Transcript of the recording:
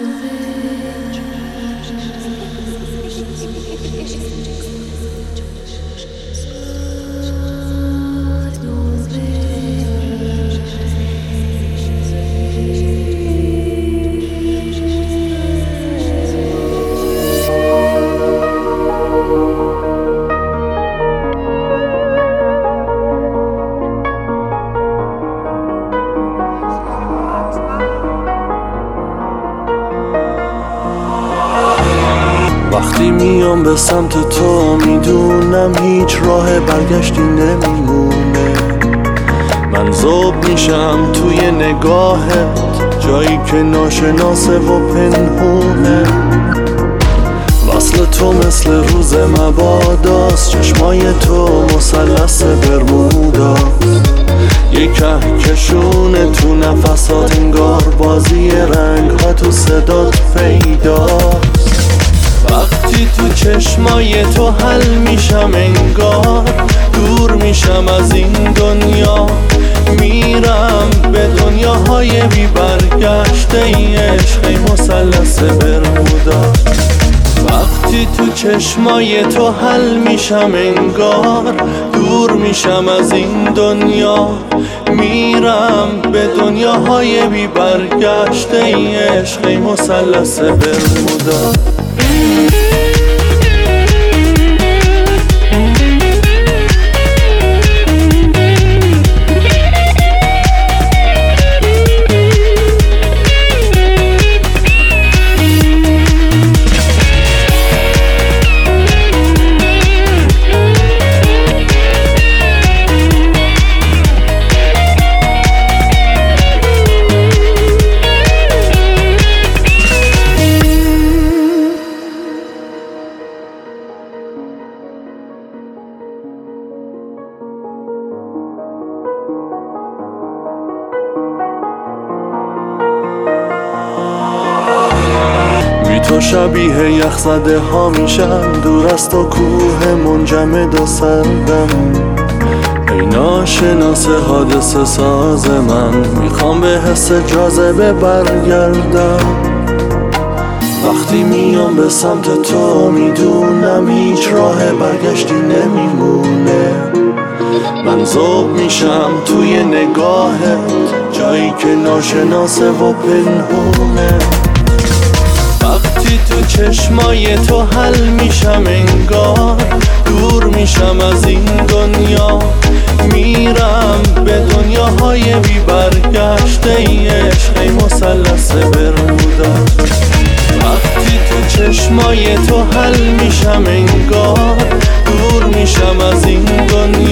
وقتی میام به سمت تو میدونم هیچ راه برگشتی نمیمونه. من ذوب میشم توی نگاهت، جایی که ناشناسه و پنهونه. وصل تو مثل روز مباداست، چشمای تو مثلث برموداست. یه کهکشونه تو نفسات، انگار بازی رنگ ها تو صدات پیداست. وقتی تو چشمای تو حل میشم، انگار دور میشم از این دنیا. میرم به دنیاهای بی برگشته، ای عشق ای مثلث برمودا. وقتی تو چشمای تو حل میشم، انگار دور میشم از این دنیا. میرم به دنیاهای بی برگشته، ای عشق ای مثلث برمودا. تو شبیه یخزده ها میشم، دور از تو کوه منجمد و سردم. ای ناشناس حادثه ساز من، میخوام به حس جاذبه برگردم. وقتی میام به سمت تو میدونم هیچ راه برگشتی نمیمونه. من ذوب میشم توی نگاهت، جایی که ناشناسه و پنهونه. وقتی تو چشمای تو حل میشم، انگار دور میشم از این دنیا. میرم به دنیاهای بی برگشته، ای عشق ای مثلث برمودا. وقتی تو چشمای تو حل میشم، انگار دور میشم از این دنیا.